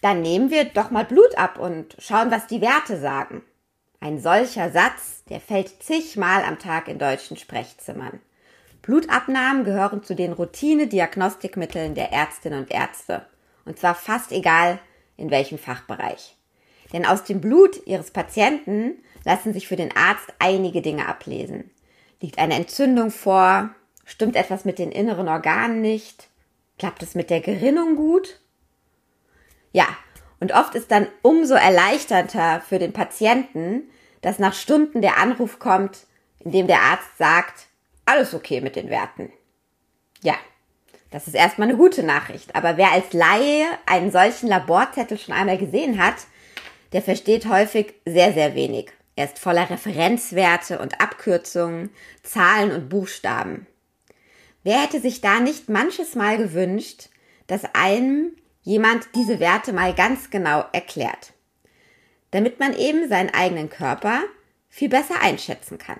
Dann nehmen wir doch mal Blut ab und schauen, was die Werte sagen. Ein solcher Satz, der fällt zigmal am Tag in deutschen Sprechzimmern. Blutabnahmen gehören zu den Routine-Diagnostikmitteln der Ärztinnen und Ärzte. Und zwar fast egal, in welchem Fachbereich. Denn aus dem Blut Ihres Patienten lassen sich für den Arzt einige Dinge ablesen. Liegt eine Entzündung vor? Stimmt etwas mit den inneren Organen nicht? Klappt es mit der Gerinnung gut? Ja, und oft ist dann umso erleichternder für den Patienten, dass nach Stunden der Anruf kommt, in dem der Arzt sagt, alles okay mit den Werten. Ja, das ist erstmal eine gute Nachricht. Aber wer als Laie einen solchen Laborzettel schon einmal gesehen hat, der versteht häufig sehr, sehr wenig. Er ist voller Referenzwerte und Abkürzungen, Zahlen und Buchstaben. Wer hätte sich da nicht manches Mal gewünscht, dass einem jemand diese Werte mal ganz genau erklärt, damit man eben seinen eigenen Körper viel besser einschätzen kann.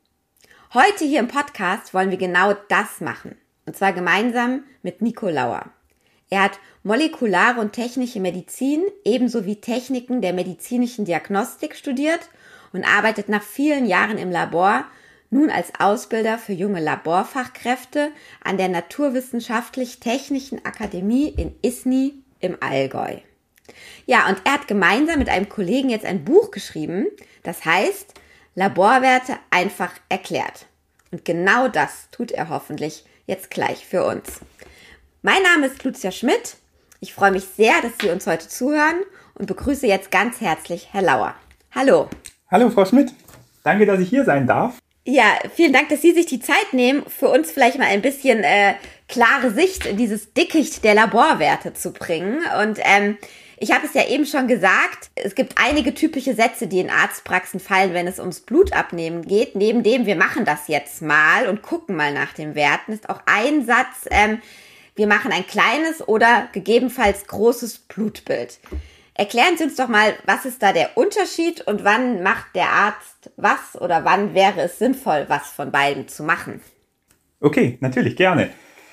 Heute hier im Podcast wollen wir genau das machen, und zwar gemeinsam mit Nico Lauer. Er hat molekulare und technische Medizin ebenso wie Techniken der medizinischen Diagnostik studiert und arbeitet nach vielen Jahren im Labor nun als Ausbilder für junge Laborfachkräfte an der Naturwissenschaftlich-Technischen Akademie in Isny im Allgäu. Ja, und er hat gemeinsam mit einem Kollegen jetzt ein Buch geschrieben, das heißt Laborwerte einfach erklärt. Und genau das tut er hoffentlich jetzt gleich für uns. Mein Name ist Lucia Schmidt. Ich freue mich sehr, dass Sie uns heute zuhören und begrüße jetzt ganz herzlich Herr Lauer. Hallo. Hallo Frau Schmidt. Danke, dass ich hier sein darf. Ja, vielen Dank, dass Sie sich die Zeit nehmen, für uns vielleicht mal ein bisschen klare Sicht in dieses Dickicht der Laborwerte zu bringen. Und ich habe es ja eben schon gesagt, es gibt einige typische Sätze, die in Arztpraxen fallen, wenn es ums Blutabnehmen geht. Neben dem, wir machen das jetzt mal und gucken mal nach den Werten, ist auch ein Satz, wir machen ein kleines oder gegebenenfalls großes Blutbild. Erklären Sie uns doch mal, was ist da der Unterschied und wann macht der Arzt was oder wann wäre es sinnvoll, was von beiden zu machen? Okay, natürlich, gerne.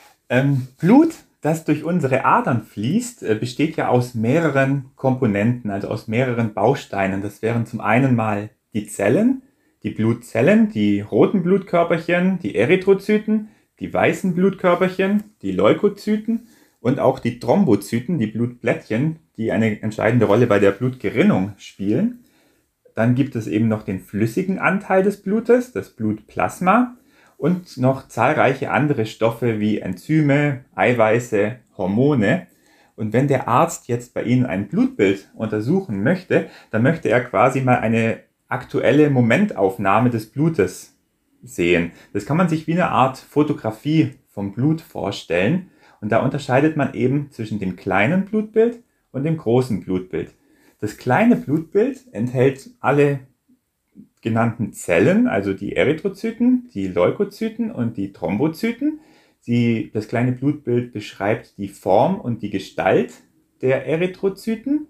Blut, das durch unsere Adern fließt, besteht ja aus mehreren Komponenten, also aus mehreren Bausteinen. Das wären zum einen mal die Zellen, die Blutzellen, die roten Blutkörperchen, die Erythrozyten, die weißen Blutkörperchen, die Leukozyten und auch die Thrombozyten, die Blutplättchen, die eine entscheidende Rolle bei der Blutgerinnung spielen. Dann gibt es eben noch den flüssigen Anteil des Blutes, das Blutplasma, und noch zahlreiche andere Stoffe wie Enzyme, Eiweiße, Hormone. Und wenn der Arzt jetzt bei Ihnen ein Blutbild untersuchen möchte, dann möchte er quasi mal eine aktuelle Momentaufnahme des Blutes sehen. Das kann man sich wie eine Art Fotografie vom Blut vorstellen. Und da unterscheidet man eben zwischen dem kleinen Blutbild und dem großen Blutbild. Das kleine Blutbild enthält alle genannten Zellen, also die Erythrozyten, die Leukozyten und die Thrombozyten. Das kleine Blutbild beschreibt die Form und die Gestalt der Erythrozyten.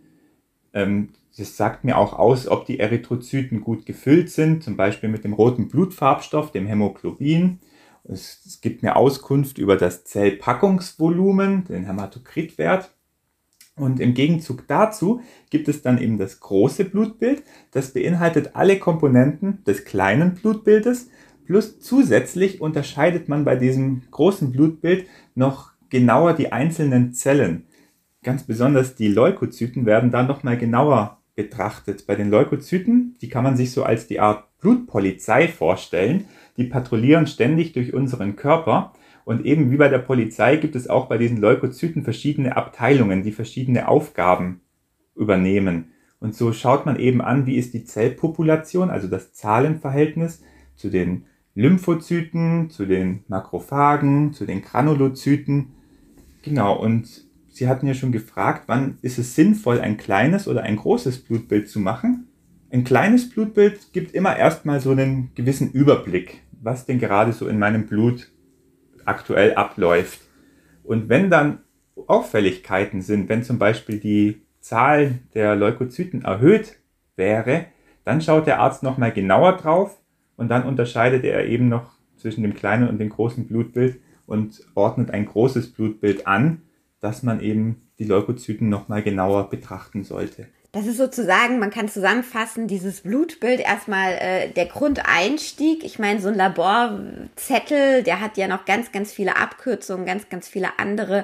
Das sagt mir auch aus, ob die Erythrozyten gut gefüllt sind, zum Beispiel mit dem roten Blutfarbstoff, dem Hämoglobin. Es gibt mir Auskunft über das Zellpackungsvolumen, den Hämatokritwert. Und im Gegenzug dazu gibt es dann eben das große Blutbild. Das beinhaltet alle Komponenten des kleinen Blutbildes. Plus zusätzlich unterscheidet man bei diesem großen Blutbild noch genauer die einzelnen Zellen. Ganz besonders die Leukozyten werden dann nochmal genauer betrachtet. Bei den Leukozyten, die kann man sich so als die Art Blutpolizei vorstellen. Die patrouillieren ständig durch unseren Körper. Und eben wie bei der Polizei gibt es auch bei diesen Leukozyten verschiedene Abteilungen, die verschiedene Aufgaben übernehmen. Und so schaut man eben an, wie ist die Zellpopulation, also das Zahlenverhältnis zu den Lymphozyten, zu den Makrophagen, zu den Granulozyten. Genau, und Sie hatten ja schon gefragt, wann ist es sinnvoll, ein kleines oder ein großes Blutbild zu machen? Ein kleines Blutbild gibt immer erstmal so einen gewissen Überblick, was denn gerade so in meinem Blut aktuell abläuft. Und wenn dann Auffälligkeiten sind, wenn zum Beispiel die Zahl der Leukozyten erhöht wäre, dann schaut der Arzt nochmal genauer drauf und dann unterscheidet er eben noch zwischen dem kleinen und dem großen Blutbild und ordnet ein großes Blutbild an, das man eben die Leukozyten nochmal genauer betrachten sollte. Das ist sozusagen, man kann zusammenfassen, dieses Blutbild erstmal der Grundeinstieg. Ich meine, so ein Laborzettel, der hat ja noch ganz, ganz viele Abkürzungen, ganz, ganz viele andere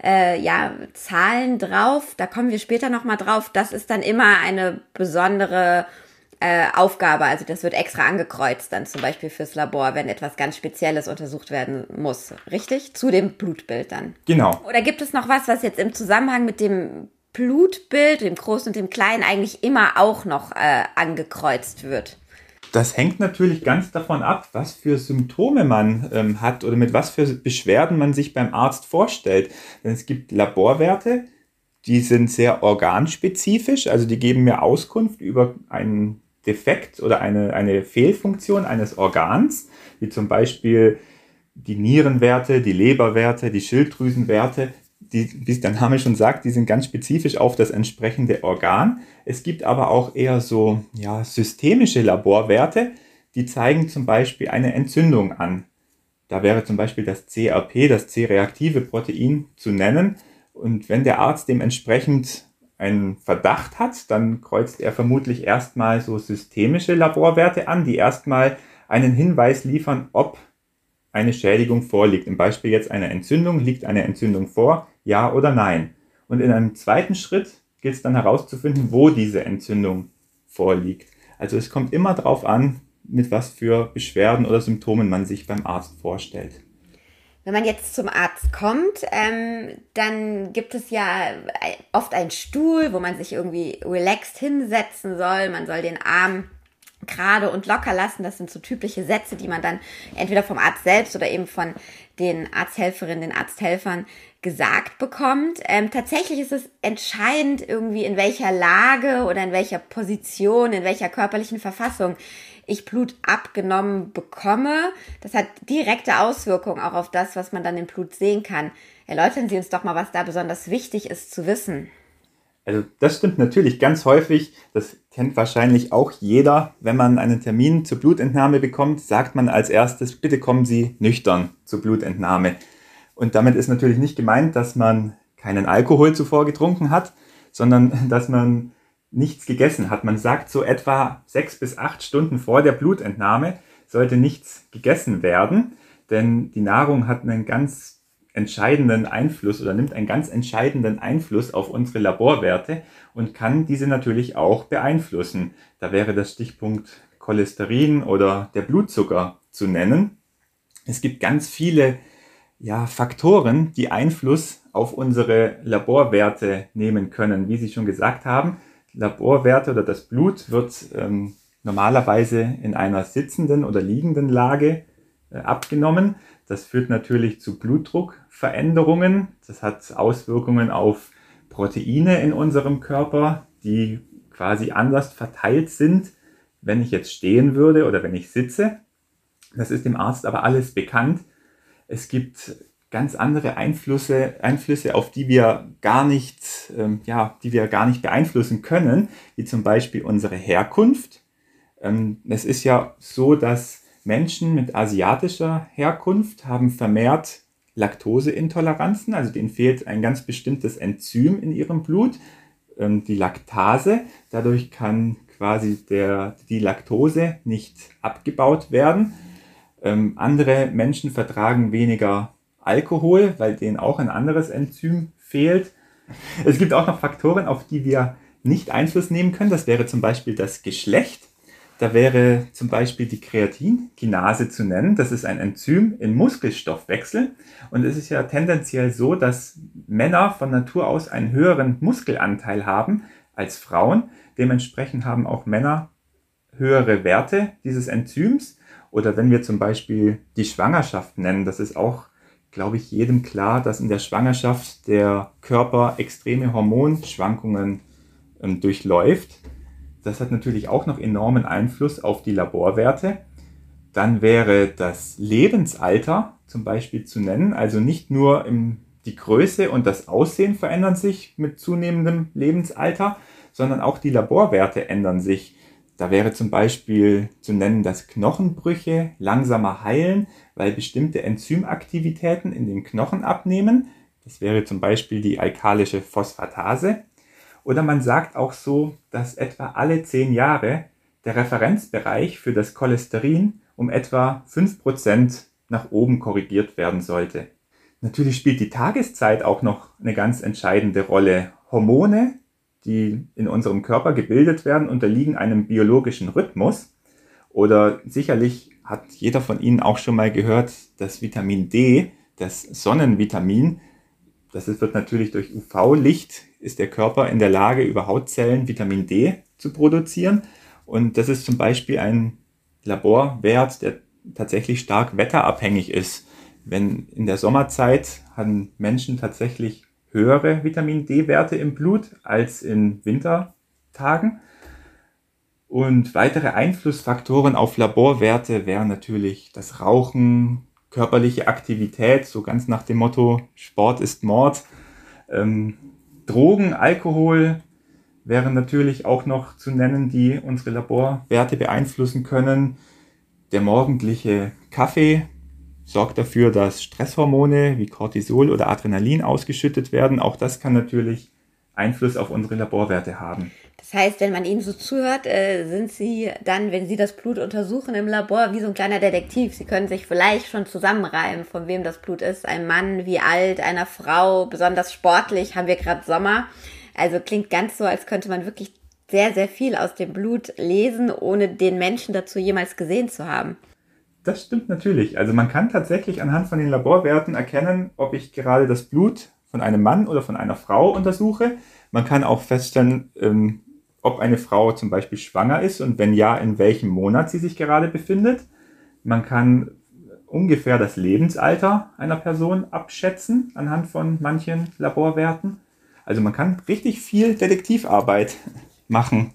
Zahlen drauf. Da kommen wir später nochmal drauf. Das ist dann immer eine besondere Aufgabe. Also das wird extra angekreuzt dann zum Beispiel fürs Labor, wenn etwas ganz Spezielles untersucht werden muss. Richtig? Zu dem Blutbild dann. Genau. Oder gibt es noch was jetzt im Zusammenhang mit dem Blutbild, dem Großen und dem Kleinen, eigentlich immer auch noch angekreuzt wird? Das hängt natürlich ganz davon ab, was für Symptome man hat oder mit was für Beschwerden man sich beim Arzt vorstellt. Denn es gibt Laborwerte, die sind sehr organspezifisch, also die geben mir Auskunft über einen Defekt oder eine Fehlfunktion eines Organs, wie zum Beispiel die Nierenwerte, die Leberwerte, die Schilddrüsenwerte. Die, wie es der Name schon sagt, die sind ganz spezifisch auf das entsprechende Organ. Es gibt aber auch eher so systemische Laborwerte, die zeigen zum Beispiel eine Entzündung an. Da wäre zum Beispiel das CRP, das C-reaktive Protein, zu nennen. Und wenn der Arzt dementsprechend einen Verdacht hat, dann kreuzt er vermutlich erstmal so systemische Laborwerte an, die erstmal einen Hinweis liefern, ob eine Schädigung vorliegt. Im Beispiel jetzt eine Entzündung. Liegt eine Entzündung vor? Ja oder nein? Und in einem zweiten Schritt gilt es dann herauszufinden, wo diese Entzündung vorliegt. Also es kommt immer darauf an, mit was für Beschwerden oder Symptomen man sich beim Arzt vorstellt. Wenn man jetzt zum Arzt kommt, dann gibt es ja oft einen Stuhl, wo man sich irgendwie relaxed hinsetzen soll. Man soll den Arm gerade und locker lassen. Das sind so typische Sätze, die man dann entweder vom Arzt selbst oder eben von den Arzthelferinnen, den Arzthelfern gesagt bekommt. Tatsächlich ist es entscheidend irgendwie, in welcher Lage oder in welcher Position, in welcher körperlichen Verfassung ich Blut abgenommen bekomme. Das hat direkte Auswirkungen auch auf das, was man dann im Blut sehen kann. Erläutern Sie uns doch mal, was da besonders wichtig ist zu wissen. Also das stimmt natürlich ganz häufig, das kennt wahrscheinlich auch jeder. Wenn man einen Termin zur Blutentnahme bekommt, sagt man als erstes, bitte kommen Sie nüchtern zur Blutentnahme. Und damit ist natürlich nicht gemeint, dass man keinen Alkohol zuvor getrunken hat, sondern dass man nichts gegessen hat. Man sagt so etwa 6 bis 8 Stunden vor der Blutentnahme sollte nichts gegessen werden, denn die Nahrung hat einen ganz entscheidenden Einfluss oder nimmt einen ganz entscheidenden Einfluss auf unsere Laborwerte und kann diese natürlich auch beeinflussen. Da wäre das Stichpunkt Cholesterin oder der Blutzucker zu nennen. Es gibt ganz viele Faktoren, die Einfluss auf unsere Laborwerte nehmen können. Wie Sie schon gesagt haben, Laborwerte oder das Blut wird normalerweise in einer sitzenden oder liegenden Lage abgenommen. Das führt natürlich zu Blutdruckveränderungen. Das hat Auswirkungen auf Proteine in unserem Körper, die quasi anders verteilt sind, wenn ich jetzt stehen würde oder wenn ich sitze. Das ist dem Arzt aber alles bekannt. Es gibt ganz andere Einflüsse, auf die wir gar nicht beeinflussen können, wie zum Beispiel unsere Herkunft. Es ist ja so, dass Menschen mit asiatischer Herkunft haben vermehrt Laktoseintoleranzen, also denen fehlt ein ganz bestimmtes Enzym in ihrem Blut, die Laktase. Dadurch kann quasi die Laktose nicht abgebaut werden. Andere Menschen vertragen weniger Alkohol, weil denen auch ein anderes Enzym fehlt. Es gibt auch noch Faktoren, auf die wir nicht Einfluss nehmen können. Das wäre zum Beispiel das Geschlecht. Da wäre zum Beispiel die Kreatinkinase zu nennen. Das ist ein Enzym im Muskelstoffwechsel. Und es ist ja tendenziell so, dass Männer von Natur aus einen höheren Muskelanteil haben als Frauen. Dementsprechend haben auch Männer höhere Werte dieses Enzyms. Oder wenn wir zum Beispiel die Schwangerschaft nennen, das ist auch, glaube ich, jedem klar, dass in der Schwangerschaft der Körper extreme Hormonschwankungen durchläuft. Das hat natürlich auch noch enormen Einfluss auf die Laborwerte. Dann wäre das Lebensalter zum Beispiel zu nennen. Also nicht nur die Größe und das Aussehen verändern sich mit zunehmendem Lebensalter, sondern auch die Laborwerte ändern sich. Da wäre zum Beispiel zu nennen, dass Knochenbrüche langsamer heilen, weil bestimmte Enzymaktivitäten in den Knochen abnehmen. Das wäre zum Beispiel die alkalische Phosphatase. Oder man sagt auch so, dass etwa alle 10 Jahre der Referenzbereich für das Cholesterin um etwa 5% nach oben korrigiert werden sollte. Natürlich spielt die Tageszeit auch noch eine ganz entscheidende Rolle. Hormone, die in unserem Körper gebildet werden, unterliegen einem biologischen Rhythmus. Oder sicherlich hat jeder von Ihnen auch schon mal gehört, das Vitamin D, das Sonnenvitamin, das wird natürlich durch UV-Licht, ist der Körper in der Lage, über Hautzellen Vitamin D zu produzieren. Und das ist zum Beispiel ein Laborwert, der tatsächlich stark wetterabhängig ist. Wenn in der Sommerzeit haben Menschen tatsächlich höhere Vitamin D-Werte im Blut als in Wintertagen. Und weitere Einflussfaktoren auf Laborwerte wären natürlich das Rauchen, körperliche Aktivität, so ganz nach dem Motto Sport ist Mord. Drogen, Alkohol wären natürlich auch noch zu nennen, die unsere Laborwerte beeinflussen können. Der morgendliche Kaffee sorgt dafür, dass Stresshormone wie Cortisol oder Adrenalin ausgeschüttet werden. Auch das kann natürlich Einfluss auf unsere Laborwerte haben. Das heißt, wenn man Ihnen so zuhört, sind Sie dann, wenn Sie das Blut untersuchen im Labor, wie so ein kleiner Detektiv. Sie können sich vielleicht schon zusammenreimen, von wem das Blut ist. Ein Mann, wie alt, einer Frau, besonders sportlich, haben wir gerade Sommer. Also klingt ganz so, als könnte man wirklich sehr, sehr viel aus dem Blut lesen, ohne den Menschen dazu jemals gesehen zu haben. Das stimmt natürlich. Also man kann tatsächlich anhand von den Laborwerten erkennen, ob ich gerade das Blut von einem Mann oder von einer Frau untersuche. Man kann auch feststellen, ob eine Frau zum Beispiel schwanger ist und wenn ja, in welchem Monat sie sich gerade befindet. Man kann ungefähr das Lebensalter einer Person abschätzen anhand von manchen Laborwerten. Also man kann richtig viel Detektivarbeit machen.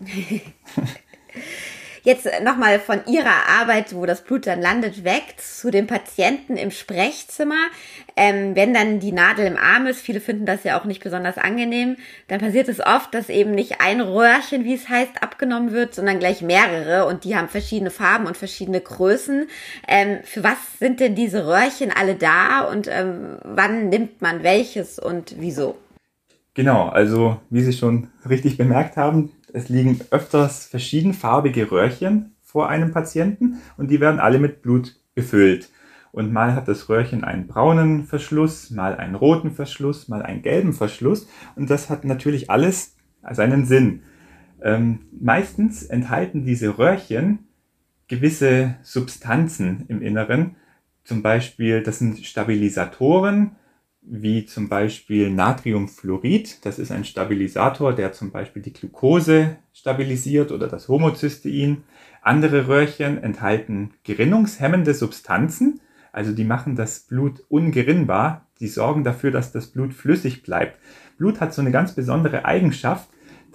Jetzt nochmal von Ihrer Arbeit, wo das Blut dann landet, weg zu den Patienten im Sprechzimmer. Wenn dann die Nadel im Arm ist, viele finden das ja auch nicht besonders angenehm, dann passiert es oft, dass eben nicht ein Röhrchen, wie es heißt, abgenommen wird, sondern gleich mehrere und die haben verschiedene Farben und verschiedene Größen. Für was sind denn diese Röhrchen alle da und wann nimmt man welches und wieso? Genau, also wie Sie schon richtig bemerkt haben, es liegen öfters verschiedenfarbige Röhrchen vor einem Patienten und die werden alle mit Blut gefüllt. Und mal hat das Röhrchen einen braunen Verschluss, mal einen roten Verschluss, mal einen gelben Verschluss und das hat natürlich alles seinen Sinn. Meistens enthalten diese Röhrchen gewisse Substanzen im Inneren, zum Beispiel das sind Stabilisatoren, wie zum Beispiel Natriumfluorid. Das ist ein Stabilisator, der zum Beispiel die Glucose stabilisiert oder das Homocystein. Andere Röhrchen enthalten gerinnungshemmende Substanzen, also die machen das Blut ungerinnbar. Die sorgen dafür, dass das Blut flüssig bleibt. Blut hat so eine ganz besondere Eigenschaft,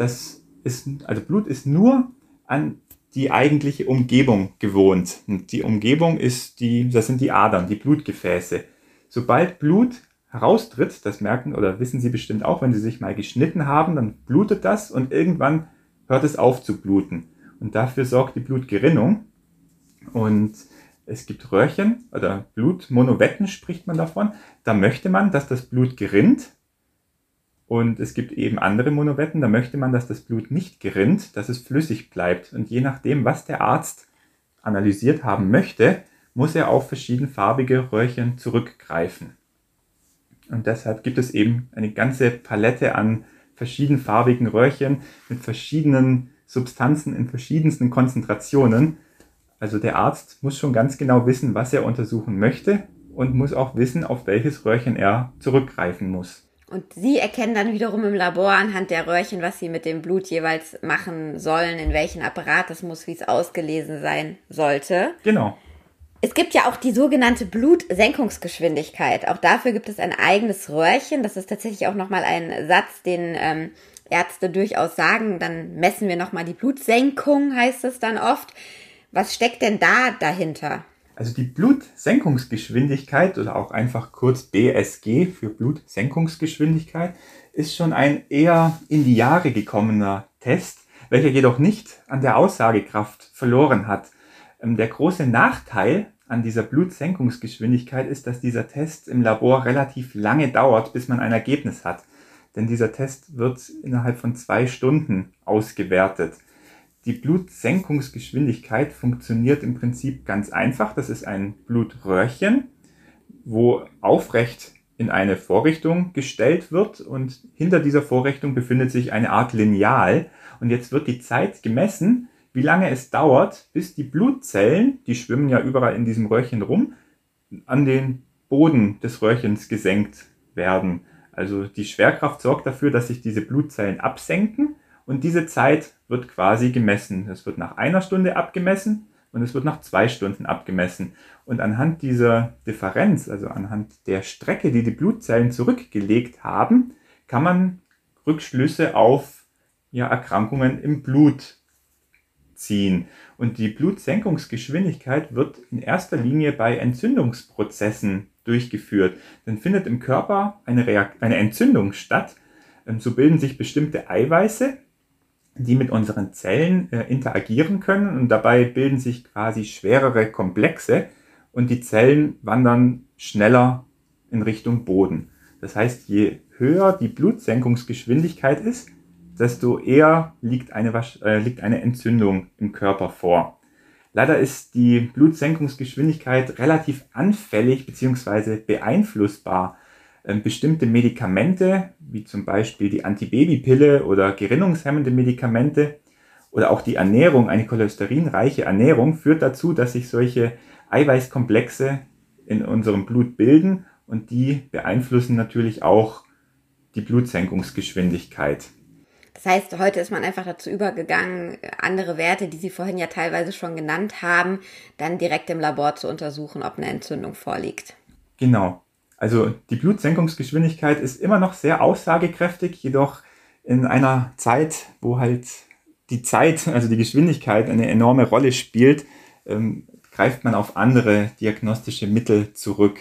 Blut ist nur an die eigentliche Umgebung gewohnt. Und die Umgebung das sind die Adern, die Blutgefäße. Sobald Blut heraustritt, das merken oder wissen Sie bestimmt auch, wenn Sie sich mal geschnitten haben, dann blutet das und irgendwann hört es auf zu bluten. Und dafür sorgt die Blutgerinnung. Und es gibt Röhrchen oder Blutmonovetten spricht man davon. Da möchte man, dass das Blut gerinnt. Und es gibt eben andere Monovetten, da möchte man, dass das Blut nicht gerinnt, dass es flüssig bleibt. Und je nachdem, was der Arzt analysiert haben möchte, muss er auf verschiedenfarbige Röhrchen zurückgreifen. Und deshalb gibt es eben eine ganze Palette an verschiedenfarbigen Röhrchen mit verschiedenen Substanzen in verschiedensten Konzentrationen. Also der Arzt muss schon ganz genau wissen, was er untersuchen möchte und muss auch wissen, auf welches Röhrchen er zurückgreifen muss. Und Sie erkennen dann wiederum im Labor anhand der Röhrchen, was Sie mit dem Blut jeweils machen sollen, in welchen Apparat es muss, wie es ausgelesen sein sollte. Genau. Es gibt ja auch die sogenannte Blutsenkungsgeschwindigkeit. Auch dafür gibt es ein eigenes Röhrchen. Das ist tatsächlich auch nochmal ein Satz, den Ärzte durchaus sagen. Dann messen wir nochmal die Blutsenkung, heißt es dann oft. Was steckt denn da dahinter? Also die Blutsenkungsgeschwindigkeit oder auch einfach kurz BSG für Blutsenkungsgeschwindigkeit ist schon ein eher in die Jahre gekommener Test, welcher jedoch nicht an der Aussagekraft verloren hat. Der große Nachteil an dieser Blutsenkungsgeschwindigkeit ist, dass dieser Test im Labor relativ lange dauert, bis man ein Ergebnis hat. Denn dieser Test wird innerhalb von 2 Stunden ausgewertet. Die Blutsenkungsgeschwindigkeit funktioniert im Prinzip ganz einfach. Das ist ein Blutröhrchen, wo aufrecht in eine Vorrichtung gestellt wird und hinter dieser Vorrichtung befindet sich eine Art Lineal. Und jetzt wird die Zeit gemessen, wie lange es dauert, bis die Blutzellen, die schwimmen ja überall in diesem Röhrchen rum, an den Boden des Röhrchens gesenkt werden. Also die Schwerkraft sorgt dafür, dass sich diese Blutzellen absenken und diese Zeit wird quasi gemessen. Es wird nach 1 Stunde abgemessen und es wird nach 2 Stunden abgemessen. Und anhand dieser Differenz, also anhand der Strecke, die die Blutzellen zurückgelegt haben, kann man Rückschlüsse auf Erkrankungen im Blut ziehen. Und die Blutsenkungsgeschwindigkeit wird in erster Linie bei Entzündungsprozessen durchgeführt. Dann findet im Körper eine Entzündung statt. So bilden sich bestimmte Eiweiße, die mit unseren Zellen interagieren können und dabei bilden sich quasi schwerere Komplexe und die Zellen wandern schneller in Richtung Boden. Das heißt, je höher die Blutsenkungsgeschwindigkeit ist, desto eher liegt eine Entzündung im Körper vor. Leider ist die Blutsenkungsgeschwindigkeit relativ anfällig bzw. beeinflussbar. Bestimmte Medikamente, wie zum Beispiel die Antibabypille oder gerinnungshemmende Medikamente oder auch die Ernährung, eine cholesterinreiche Ernährung, führt dazu, dass sich solche Eiweißkomplexe in unserem Blut bilden und die beeinflussen natürlich auch die Blutsenkungsgeschwindigkeit. Das heißt, heute ist man einfach dazu übergegangen, andere Werte, die Sie vorhin ja teilweise schon genannt haben, dann direkt im Labor zu untersuchen, ob eine Entzündung vorliegt. Genau. Also die Blutsenkungsgeschwindigkeit ist immer noch sehr aussagekräftig, jedoch in einer Zeit, wo halt die Zeit, also die Geschwindigkeit eine enorme Rolle spielt, greift man auf andere diagnostische Mittel zurück.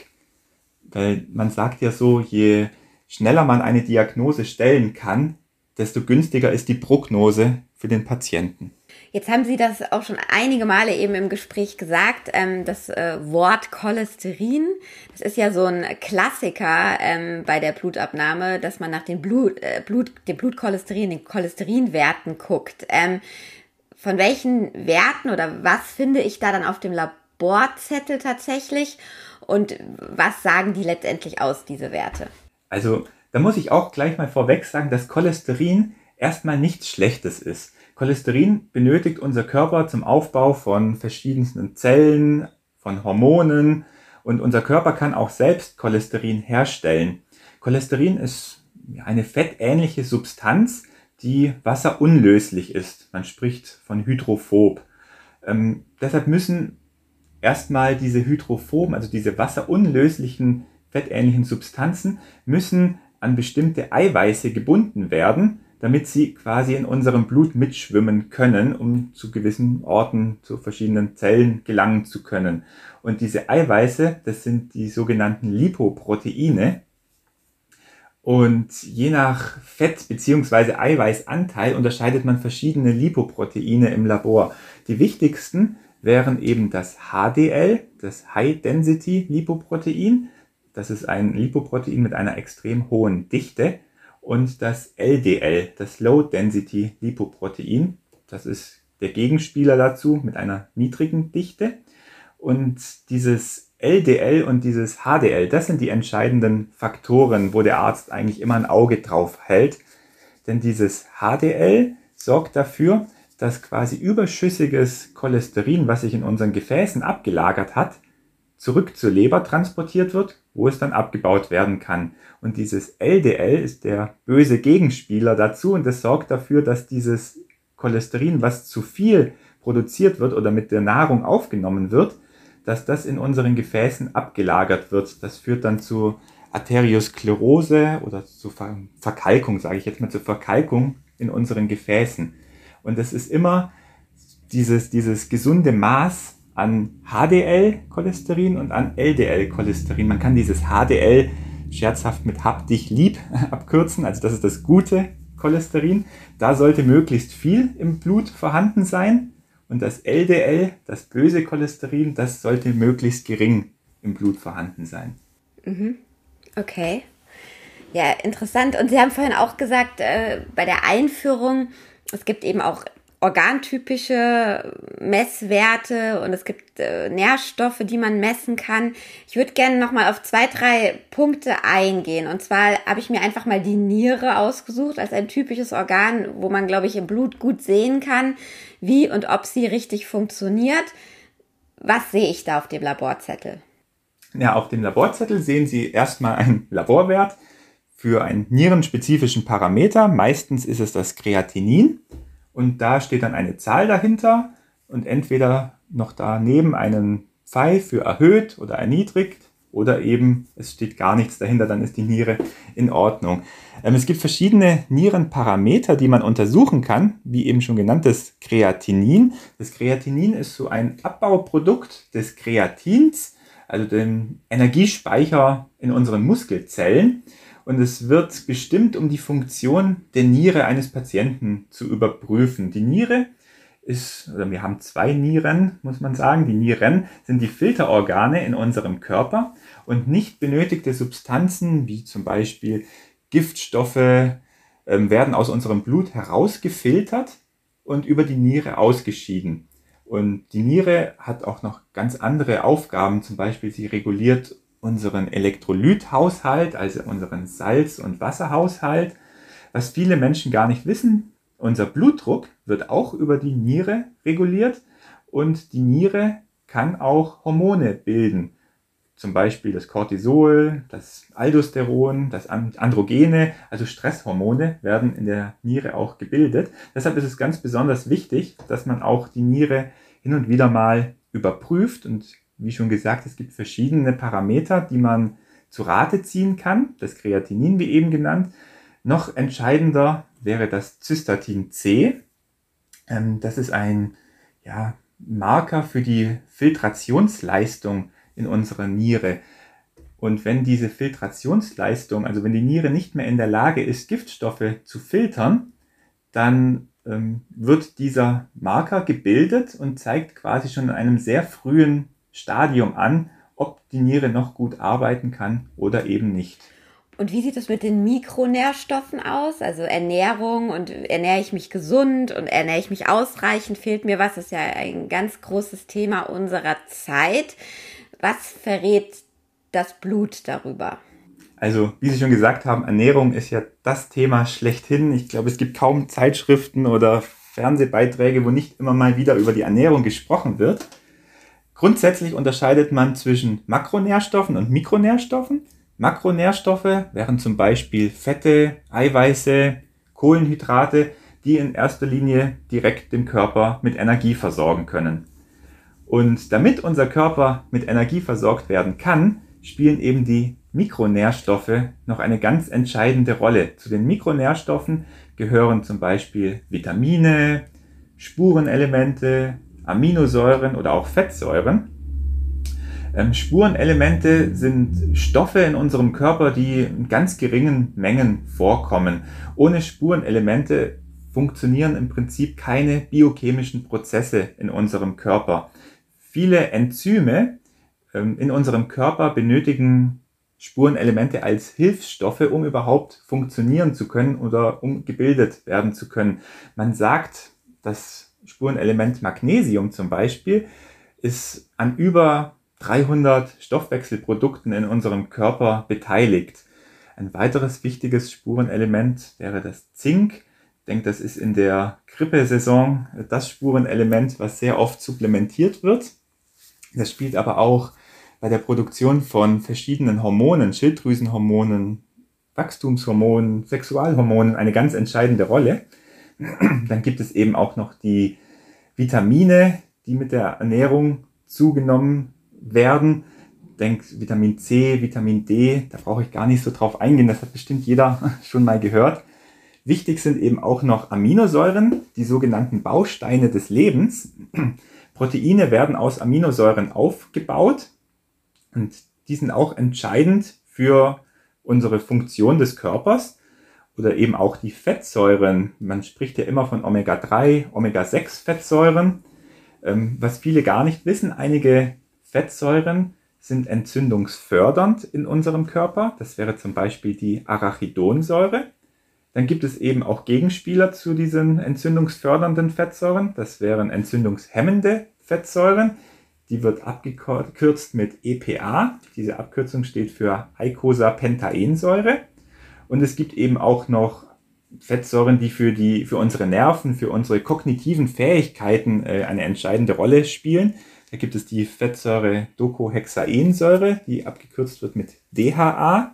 Weil man sagt ja so, je schneller man eine Diagnose stellen kann, desto günstiger ist die Prognose für den Patienten. Jetzt haben Sie das auch schon einige Male eben im Gespräch gesagt, das Wort Cholesterin. Das ist ja so ein Klassiker bei der Blutabnahme, dass man nach dem Blutcholesterin, den Cholesterinwerten guckt. Von welchen Werten oder was finde ich da dann auf dem Laborzettel tatsächlich und was sagen die letztendlich aus, diese Werte? Also da muss ich auch gleich mal vorweg sagen, dass Cholesterin erstmal nichts Schlechtes ist. Cholesterin benötigt unser Körper zum Aufbau von verschiedenen Zellen, von Hormonen und unser Körper kann auch selbst Cholesterin herstellen. Cholesterin ist eine fettähnliche Substanz, die wasserunlöslich ist. Man spricht von hydrophob. Deshalb müssen erstmal diese hydrophoben, also diese wasserunlöslichen fettähnlichen Substanzen, müssen an bestimmte Eiweiße gebunden werden, damit sie quasi in unserem Blut mitschwimmen können, um zu gewissen Orten, zu verschiedenen Zellen gelangen zu können. Und diese Eiweiße, das sind die sogenannten Lipoproteine. Und je nach Fett- bzw. Eiweißanteil unterscheidet man verschiedene Lipoproteine im Labor. Die wichtigsten wären eben das HDL, das High-Density-Lipoprotein. Das ist ein Lipoprotein mit einer extrem hohen Dichte. Und das LDL, das Low-Density-Lipoprotein. Das ist der Gegenspieler dazu mit einer niedrigen Dichte. Und dieses LDL und dieses HDL, das sind die entscheidenden Faktoren, wo der Arzt eigentlich immer ein Auge drauf hält. Denn dieses HDL sorgt dafür, dass quasi überschüssiges Cholesterin, was sich in unseren Gefäßen abgelagert hat, zurück zur Leber transportiert wird, wo es dann abgebaut werden kann. Und dieses LDL ist der böse Gegenspieler dazu und das sorgt dafür, dass dieses Cholesterin, was zu viel produziert wird oder mit der Nahrung aufgenommen wird, dass das in unseren Gefäßen abgelagert wird. Das führt dann zu Arteriosklerose oder zu Verkalkung, sage ich jetzt mal, zur Verkalkung in unseren Gefäßen. Und es ist immer dieses gesunde Maß an HDL-Cholesterin und an LDL-Cholesterin. Man kann dieses HDL scherzhaft mit hab dich lieb abkürzen, also das ist das gute Cholesterin. Da sollte möglichst viel im Blut vorhanden sein Und das LDL, das böse Cholesterin, das sollte möglichst gering im Blut vorhanden sein. Okay. Ja, interessant. Und Sie haben vorhin auch gesagt, bei der Einführung, es gibt eben auch organtypische Messwerte und es gibt Nährstoffe, die man messen kann. Ich würde gerne nochmal auf 2, 3 Punkte eingehen. Und zwar habe ich mir einfach mal die Niere ausgesucht als ein typisches Organ, wo man, glaube ich, im Blut gut sehen kann, wie und ob sie richtig funktioniert. Was sehe ich da auf dem Laborzettel? Ja, auf dem Laborzettel sehen Sie erstmal einen Laborwert für einen nierenspezifischen Parameter. Meistens ist es das Kreatinin. Und da steht dann eine Zahl dahinter und entweder noch daneben einen Pfeil für erhöht oder erniedrigt oder eben es steht gar nichts dahinter, dann ist die Niere in Ordnung. Es gibt verschiedene Nierenparameter, die man untersuchen kann, wie eben schon genannt das Kreatinin. Das Kreatinin ist so ein Abbauprodukt des Kreatins, also dem Energiespeicher in unseren Muskelzellen. Und es wird bestimmt, um die Funktion der Niere eines Patienten zu überprüfen. Die Niere ist, oder wir haben 2 Nieren, muss man sagen. Die Nieren sind die Filterorgane in unserem Körper und nicht benötigte Substanzen, wie zum Beispiel Giftstoffe, werden aus unserem Blut herausgefiltert und über die Niere ausgeschieden. Und die Niere hat auch noch ganz andere Aufgaben, zum Beispiel sie reguliert unseren Elektrolythaushalt, also unseren Salz- und Wasserhaushalt. Was viele Menschen gar nicht wissen, unser Blutdruck wird auch über die Niere reguliert und die Niere kann auch Hormone bilden. Zum Beispiel das Cortisol, das Aldosteron, das Androgene, also Stresshormone werden in der Niere auch gebildet. Deshalb ist es ganz besonders wichtig, dass man auch die Niere hin und wieder mal überprüft und wie schon gesagt, es gibt verschiedene Parameter, die man zu Rate ziehen kann. Das Kreatinin, wie eben genannt. Noch entscheidender wäre das Cystatin C. Das ist ein Marker für die Filtrationsleistung in unserer Niere. Und wenn diese Filtrationsleistung, also wenn die Niere nicht mehr in der Lage ist, Giftstoffe zu filtern, dann wird dieser Marker gebildet und zeigt quasi schon in einem sehr frühen Stadium an, ob die Niere noch gut arbeiten kann oder eben nicht. Und wie sieht es mit den Mikronährstoffen aus? Also Ernährung und ernähre ich mich gesund und ernähre ich mich ausreichend? Fehlt mir was? Das ist ja ein ganz großes Thema unserer Zeit. Was verrät das Blut darüber? Also, wie Sie schon gesagt haben, Ernährung ist ja das Thema schlechthin. Ich glaube, es gibt kaum Zeitschriften oder Fernsehbeiträge, wo nicht immer mal wieder über die Ernährung gesprochen wird. Grundsätzlich unterscheidet man zwischen Makronährstoffen und Mikronährstoffen. Makronährstoffe wären zum Beispiel Fette, Eiweiße, Kohlenhydrate, die in erster Linie direkt den Körper mit Energie versorgen können. Und damit unser Körper mit Energie versorgt werden kann, spielen eben die Mikronährstoffe noch eine ganz entscheidende Rolle. Zu den Mikronährstoffen gehören zum Beispiel Vitamine, Spurenelemente, Aminosäuren oder auch Fettsäuren. Spurenelemente sind Stoffe in unserem Körper, die in ganz geringen Mengen vorkommen. Ohne Spurenelemente funktionieren im Prinzip keine biochemischen Prozesse in unserem Körper. Viele Enzyme in unserem Körper benötigen Spurenelemente als Hilfsstoffe, um überhaupt funktionieren zu können oder um gebildet werden zu können. Man sagt, das Spurenelement Magnesium zum Beispiel ist an über 300 Stoffwechselprodukten in unserem Körper beteiligt. Ein weiteres wichtiges Spurenelement wäre das Zink. Ich denke, das ist in der Grippesaison das Spurenelement, was sehr oft supplementiert wird. Das spielt aber auch bei der Produktion von verschiedenen Hormonen, Schilddrüsenhormonen, Wachstumshormonen, Sexualhormonen eine ganz entscheidende Rolle. Dann gibt es eben auch noch die Vitamine, die mit der Ernährung zugenommen werden. Denkt Vitamin C, Vitamin D, da brauche ich gar nicht so drauf eingehen, das hat bestimmt jeder schon mal gehört. Wichtig sind eben auch noch Aminosäuren, die sogenannten Bausteine des Lebens. Proteine werden aus Aminosäuren aufgebaut und die sind auch entscheidend für unsere Funktion des Körpers. Oder eben auch die Fettsäuren. Man spricht ja immer von Omega-3, Omega-6 Fettsäuren. Was viele gar nicht wissen, einige Fettsäuren sind entzündungsfördernd in unserem Körper. Das wäre zum Beispiel die Arachidonsäure. Dann gibt es eben auch Gegenspieler zu diesen entzündungsfördernden Fettsäuren. Das wären entzündungshemmende Fettsäuren. Die wird abgekürzt mit EPA. Diese Abkürzung steht für Eicosapentaensäure. Und es gibt eben auch noch Fettsäuren, die für unsere Nerven, für unsere kognitiven Fähigkeiten eine entscheidende Rolle spielen. Da gibt es die Fettsäure Docosahexaensäure, die abgekürzt wird mit DHA.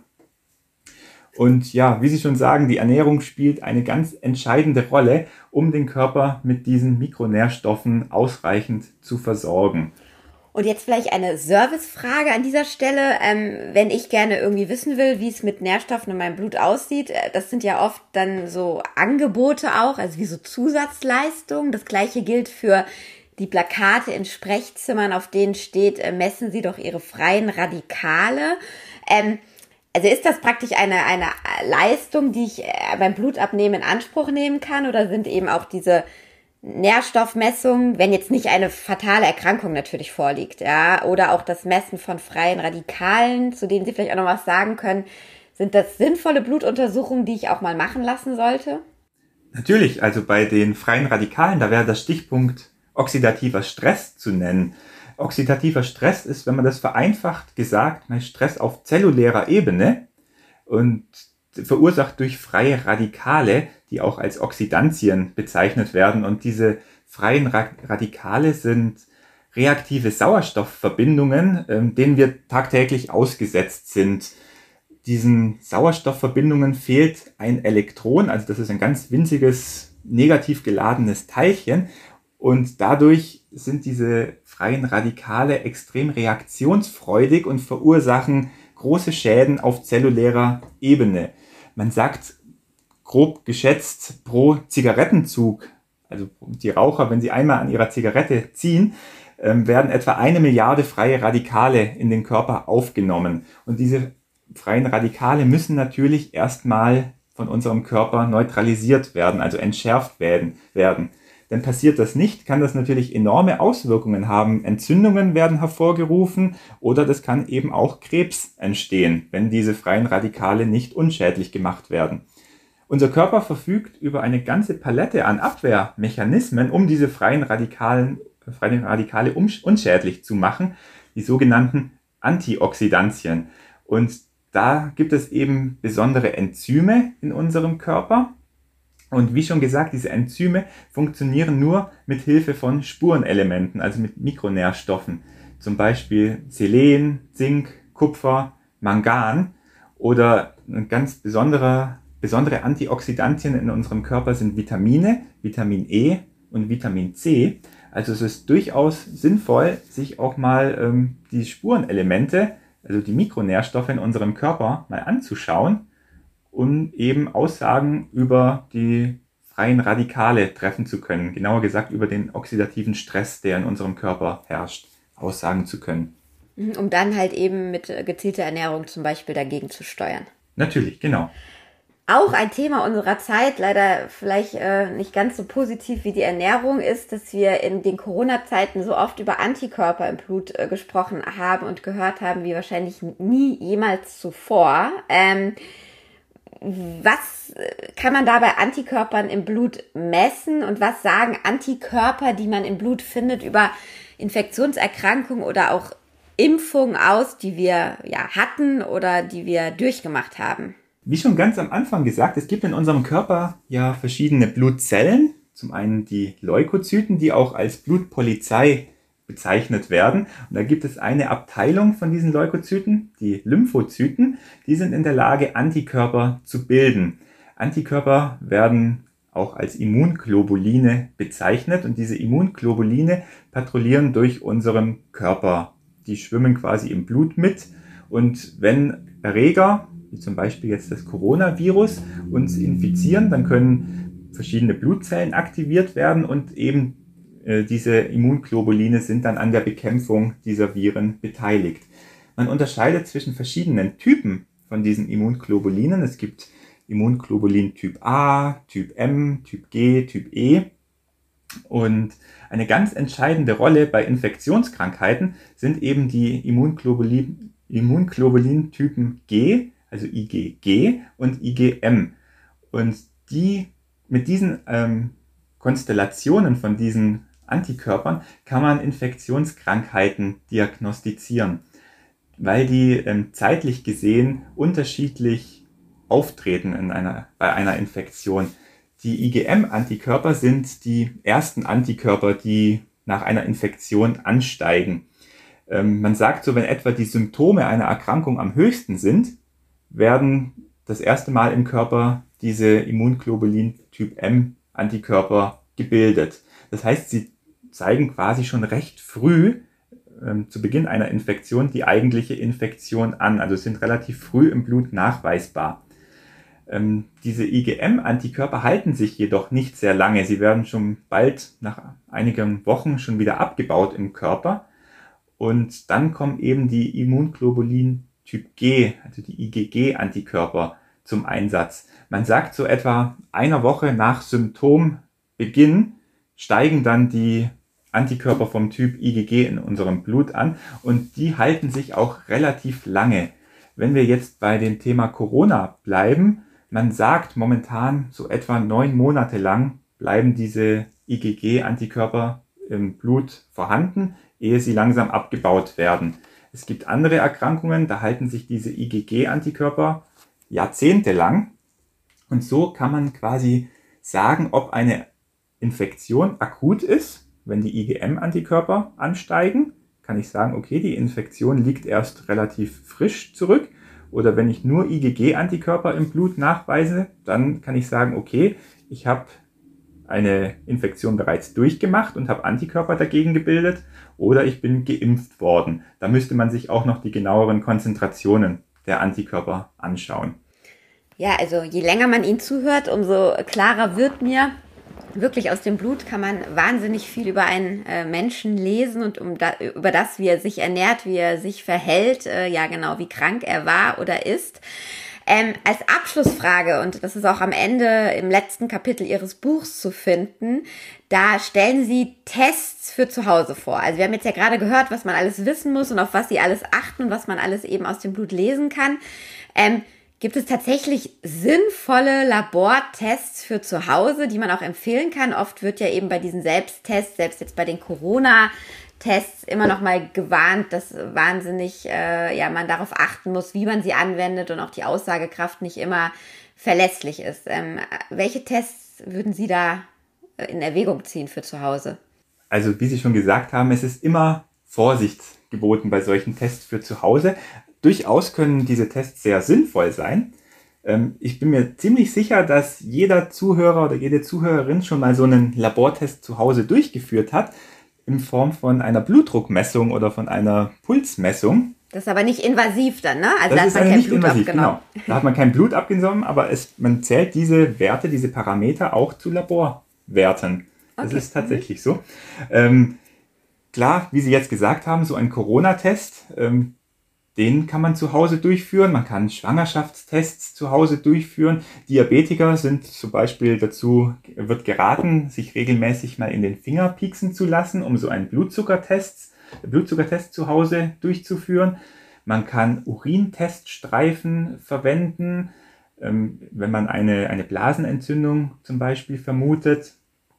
Und ja, wie Sie schon sagen, die Ernährung spielt eine ganz entscheidende Rolle, um den Körper mit diesen Mikronährstoffen ausreichend zu versorgen. Und jetzt vielleicht eine Servicefrage an dieser Stelle. Wenn ich gerne irgendwie wissen will, wie es mit Nährstoffen in meinem Blut aussieht, das sind ja oft dann so Angebote auch, also wie so Zusatzleistungen. Das Gleiche gilt für die Plakate in Sprechzimmern, auf denen steht, messen Sie doch Ihre freien Radikale. Also ist das praktisch eine Leistung, die ich beim Blutabnehmen in Anspruch nehmen kann, oder sind eben auch diese Nährstoffmessungen, wenn jetzt nicht eine fatale Erkrankung natürlich vorliegt, ja, oder auch das Messen von freien Radikalen, zu denen Sie vielleicht auch noch was sagen können, sind das sinnvolle Blutuntersuchungen, die ich auch mal machen lassen sollte? Natürlich, also bei den freien Radikalen, da wäre der Stichpunkt oxidativer Stress zu nennen. Oxidativer Stress ist, wenn man das vereinfacht gesagt, Stress auf zellulärer Ebene und verursacht durch freie Radikale, die auch als Oxidantien bezeichnet werden. Und diese freien Radikale sind reaktive Sauerstoffverbindungen, denen wir tagtäglich ausgesetzt sind. Diesen Sauerstoffverbindungen fehlt ein Elektron, also das ist ein ganz winziges, negativ geladenes Teilchen. Und dadurch sind diese freien Radikale extrem reaktionsfreudig und verursachen große Schäden auf zellulärer Ebene. Man sagt grob geschätzt pro Zigarettenzug, also die Raucher, wenn sie einmal an ihrer Zigarette ziehen, werden etwa 1 Milliarde freie Radikale in den Körper aufgenommen. Und diese freien Radikale müssen natürlich erstmal von unserem Körper neutralisiert werden, also entschärft werden. Denn passiert das nicht, kann das natürlich enorme Auswirkungen haben. Entzündungen werden hervorgerufen oder das kann eben auch Krebs entstehen, wenn diese freien Radikale nicht unschädlich gemacht werden. Unser Körper verfügt über eine ganze Palette an Abwehrmechanismen, um diese freien Radikale unschädlich zu machen, die sogenannten Antioxidantien. Und da gibt es eben besondere Enzyme in unserem Körper. Und wie schon gesagt, diese Enzyme funktionieren nur mit Hilfe von Spurenelementen, also mit Mikronährstoffen. Zum Beispiel Selen, Zink, Kupfer, Mangan. Oder ein ganz besondere Antioxidantien in unserem Körper sind Vitamine, Vitamin E und Vitamin C. Also es ist durchaus sinnvoll, sich auch mal die Spurenelemente, also die Mikronährstoffe in unserem Körper mal anzuschauen, um eben Aussagen über die freien Radikale treffen zu können. Genauer gesagt über den oxidativen Stress, der in unserem Körper herrscht, aussagen zu können. Um dann halt eben mit gezielter Ernährung zum Beispiel dagegen zu steuern. Natürlich, genau. Auch ein Thema unserer Zeit, leider vielleicht nicht ganz so positiv wie die Ernährung, ist, dass wir in den Corona-Zeiten so oft über Antikörper im Blut gesprochen haben und gehört haben, wie wahrscheinlich nie jemals zuvor. Was kann man da bei Antikörpern im Blut messen und was sagen Antikörper, die man im Blut findet, über Infektionserkrankungen oder auch Impfungen aus, die wir ja hatten oder die wir durchgemacht haben? Wie schon ganz am Anfang gesagt, es gibt in unserem Körper ja verschiedene Blutzellen. Zum einen die Leukozyten, die auch als Blutpolizei bezeichnet werden. Und da gibt es eine Abteilung von diesen Leukozyten, die Lymphozyten, die sind in der Lage, Antikörper zu bilden. Antikörper werden auch als Immunglobuline bezeichnet und diese Immunglobuline patrouillieren durch unseren Körper. Die schwimmen quasi im Blut mit und wenn Erreger, wie zum Beispiel jetzt das Coronavirus, uns infizieren, dann können verschiedene Blutzellen aktiviert werden und eben diese Immunglobuline sind dann an der Bekämpfung dieser Viren beteiligt. Man unterscheidet zwischen verschiedenen Typen von diesen Immunglobulinen. Es gibt Immunglobulin Typ A, Typ M, Typ G, Typ E. Und eine ganz entscheidende Rolle bei Infektionskrankheiten sind eben die Immunglobulin-Typen G, also IgG und IgM. Und mit diesen Konstellationen von diesen Antikörpern kann man Infektionskrankheiten diagnostizieren, weil die zeitlich gesehen unterschiedlich auftreten bei einer Infektion. Die IgM-Antikörper sind die ersten Antikörper, die nach einer Infektion ansteigen. Man sagt so, wenn etwa die Symptome einer Erkrankung am höchsten sind, werden das erste Mal im Körper diese Immunglobulin-Typ M-Antikörper gebildet. Das heißt, sie zeigen quasi schon recht früh zu Beginn einer Infektion die eigentliche Infektion an, also sind relativ früh im Blut nachweisbar. Diese IgM-Antikörper halten sich jedoch nicht sehr lange. Sie werden schon bald nach einigen Wochen schon wieder abgebaut im Körper. Und dann kommen eben die Immunglobulin-Typ G, also die IgG-Antikörper zum Einsatz. Man sagt so etwa einer Woche nach Symptombeginn steigen dann die Antikörper vom Typ IgG in unserem Blut an und die halten sich auch relativ lange. Wenn wir jetzt bei dem Thema Corona bleiben, man sagt momentan so etwa 9 Monate lang bleiben diese IgG-Antikörper im Blut vorhanden, ehe sie langsam abgebaut werden. Es gibt andere Erkrankungen, da halten sich diese IgG-Antikörper jahrzehntelang. Und so kann man quasi sagen, ob eine Infektion akut ist, wenn die IgM-Antikörper ansteigen. Kann ich sagen, okay, die Infektion liegt erst relativ frisch zurück. Oder wenn ich nur IgG-Antikörper im Blut nachweise, dann kann ich sagen, okay, ich habe eine Infektion bereits durchgemacht und habe Antikörper dagegen gebildet oder ich bin geimpft worden. Da müsste man sich auch noch die genaueren Konzentrationen der Antikörper anschauen. Ja, also je länger man ihnen zuhört, umso klarer wird mir, wirklich aus dem Blut kann man wahnsinnig viel über einen Menschen lesen und über das, wie er sich ernährt, wie er sich verhält, ja genau, wie krank er war oder ist. Als Abschlussfrage, und das ist auch am Ende im letzten Kapitel Ihres Buchs zu finden, da stellen Sie Tests für zu Hause vor. Also wir haben jetzt ja gerade gehört, was man alles wissen muss und auf was Sie alles achten und was man alles eben aus dem Blut lesen kann. Gibt es tatsächlich sinnvolle Labortests für zu Hause, die man auch empfehlen kann? Oft wird ja eben bei diesen Selbsttests, selbst jetzt bei den Corona-Tests, immer noch mal gewarnt, dass wahnsinnig man darauf achten muss, wie man sie anwendet und auch die Aussagekraft nicht immer verlässlich ist. Welche Tests würden Sie da in Erwägung ziehen für zu Hause? Also wie Sie schon gesagt haben, es ist immer Vorsicht geboten bei solchen Tests für zu Hause. Durchaus können diese Tests sehr sinnvoll sein. Ich bin mir ziemlich sicher, dass jeder Zuhörer oder jede Zuhörerin schon mal so einen Labortest zu Hause durchgeführt hat, in Form von einer Blutdruckmessung oder von einer Pulsmessung. Das ist aber nicht invasiv dann, ne? Also das da hat man kein Blut abgenommen. Genau. Da hat man kein Blut abgenommen, aber man zählt diese Werte, diese Parameter auch zu Laborwerten. Das ist tatsächlich so. Klar, wie Sie jetzt gesagt haben, so ein Corona-Test, den kann man zu Hause durchführen. Man kann Schwangerschaftstests zu Hause durchführen. Diabetiker sind zum Beispiel wird geraten, sich regelmäßig mal in den Finger pieksen zu lassen, um so einen Blutzuckertest zu Hause durchzuführen. Man kann Urinteststreifen verwenden, wenn man eine Blasenentzündung zum Beispiel vermutet.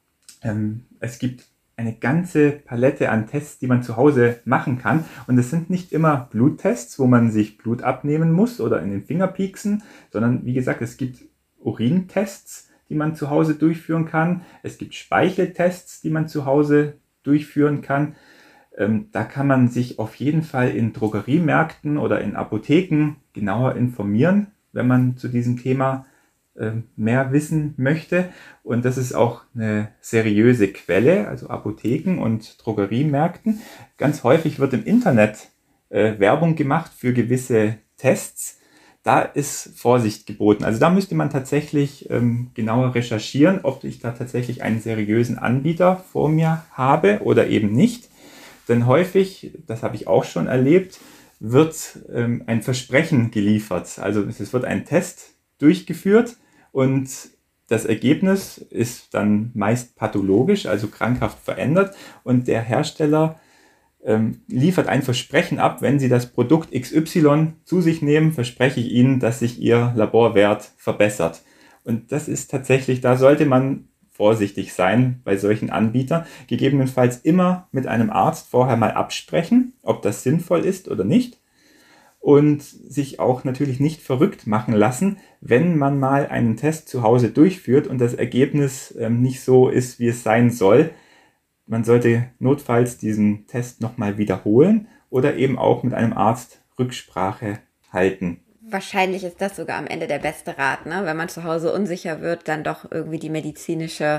Es gibt eine ganze Palette an Tests, die man zu Hause machen kann. Und es sind nicht immer Bluttests, wo man sich Blut abnehmen muss oder in den Finger pieksen, sondern wie gesagt, es gibt Urintests, die man zu Hause durchführen kann. Es gibt Speicheltests, die man zu Hause durchführen kann. Da kann man sich auf jeden Fall in Drogeriemärkten oder in Apotheken genauer informieren, wenn man zu diesem Thema mehr wissen möchte. Und das ist auch eine seriöse Quelle, also Apotheken und Drogeriemärkten. Ganz häufig wird im Internet Werbung gemacht für gewisse Tests. Da ist Vorsicht geboten. Also da müsste man tatsächlich genauer recherchieren, ob ich da tatsächlich einen seriösen Anbieter vor mir habe oder eben nicht. Denn häufig, das habe ich auch schon erlebt, wird ein Versprechen geliefert. Also es wird ein Test durchgeführt und Das Ergebnis ist dann meist pathologisch, also krankhaft verändert, und der Hersteller liefert ein Versprechen ab: Wenn Sie das Produkt XY zu sich nehmen, verspreche ich Ihnen, dass sich Ihr Laborwert verbessert. Und das ist tatsächlich, da sollte man vorsichtig sein bei solchen Anbietern. Gegebenenfalls immer mit einem Arzt vorher mal absprechen, ob das sinnvoll ist oder nicht. Und sich auch natürlich nicht verrückt machen lassen, wenn man mal einen Test zu Hause durchführt und das Ergebnis nicht so ist, wie es sein soll. Man sollte notfalls diesen Test nochmal wiederholen oder eben auch mit einem Arzt Rücksprache halten. Wahrscheinlich ist das sogar am Ende der beste Rat, ne? Wenn man zu Hause unsicher wird, dann doch irgendwie die medizinische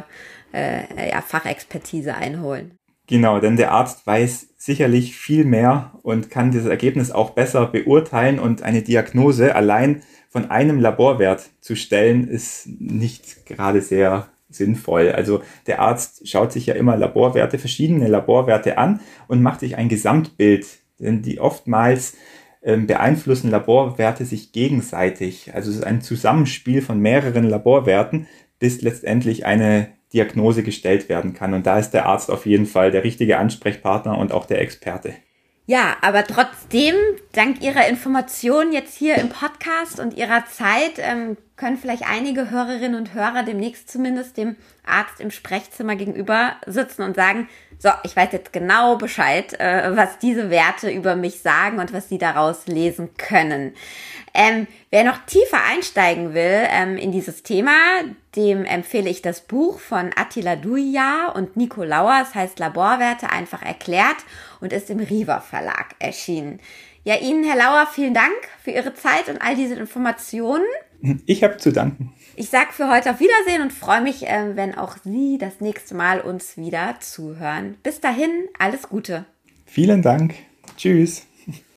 Fachexpertise einholen. Genau, denn der Arzt weiß sicherlich viel mehr und kann dieses Ergebnis auch besser beurteilen, und eine Diagnose allein von einem Laborwert zu stellen, ist nicht gerade sehr sinnvoll. Also der Arzt schaut sich ja immer verschiedene Laborwerte an und macht sich ein Gesamtbild, denn die oftmals beeinflussen Laborwerte sich gegenseitig. Also es ist ein Zusammenspiel von mehreren Laborwerten, bis letztendlich eine Diagnose gestellt werden kann. Und da ist der Arzt auf jeden Fall der richtige Ansprechpartner und auch der Experte. Ja, aber trotzdem, dank Ihrer Informationen jetzt hier im Podcast und Ihrer Zeit, können vielleicht einige Hörerinnen und Hörer demnächst zumindest dem Arzt im Sprechzimmer gegenüber sitzen und sagen: So, ich weiß jetzt genau Bescheid, was diese Werte über mich sagen und was Sie daraus lesen können. Wer noch tiefer einsteigen will in dieses Thema, dem empfehle ich das Buch von Attila Duija und Nico Lauer. Es heißt Laborwerte einfach erklärt und ist im Riva Verlag erschienen. Ja, Ihnen, Herr Lauer, vielen Dank für Ihre Zeit und all diese Informationen. Ich habe zu danken. Ich sage für heute auf Wiedersehen und freue mich, wenn auch Sie das nächste Mal uns wieder zuhören. Bis dahin, alles Gute. Vielen Dank. Tschüss.